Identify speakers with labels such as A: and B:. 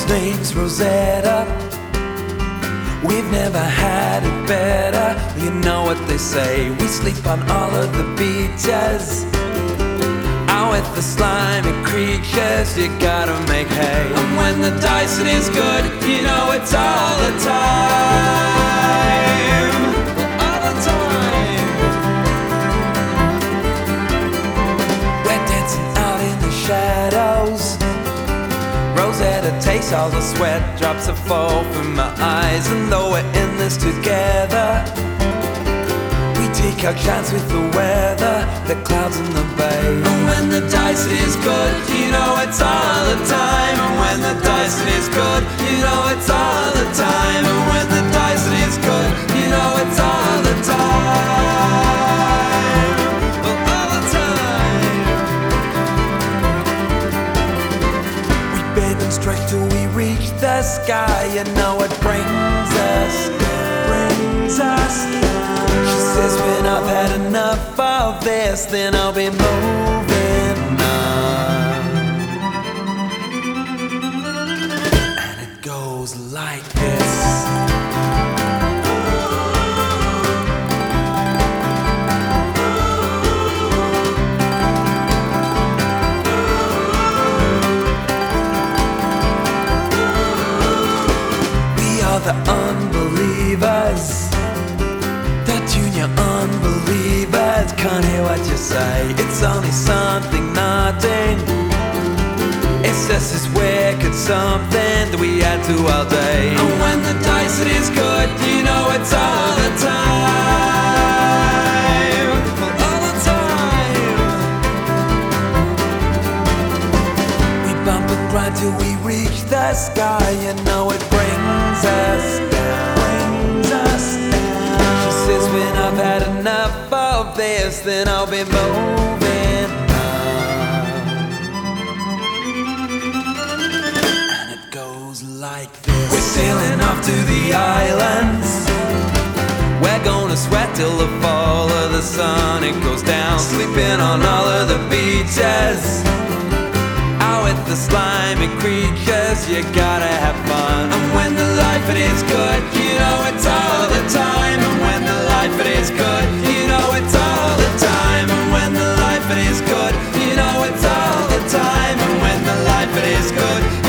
A: name's Rosetta. We've never had it better. You know what they say, we sleep on all of the beaches. Out with the slimy creatures, you gotta make hay. And when the Dyson is good, you know it's all the time. All the time. We're dancing out in the shadows. Rosetta takes all the sweat drops that fall from my eyes. And though we're in this together, we take our chance with the weather, the clouds in the bay. And when the Dyson is good, you know it's all the time. And when the Dyson is good, you know it's all the time. And when the Dyson is good, you know it's all the time. All the time. We bathe and stretch till we reach the sky. You know it brings us, brings us. She says when I've had enough of this, then I'll be moving on. And it goes like this. We are the unbelievers, the junior unbelievers. Can't hear what you say, it's only something, nothing. It's just this wicked something that we add to all day. And when the Dyson is good, you know it's all the time. All the time. We bump and grind till we reach the sky. You know it brings us, brings us down. She says when I've had enough of this, then I'll be moving on. And it goes like this. We're sailing off to the islands. We're gonna sweat till the fall of the sun. It goes down, sleeping on all of the beaches. Out with the slimy creatures, you gotta have fun. And when the life it is good, you know it's all the time. And when the life it is good, you know it's all the time. And when the life it is good, you know it's all the time. And when the life it is good,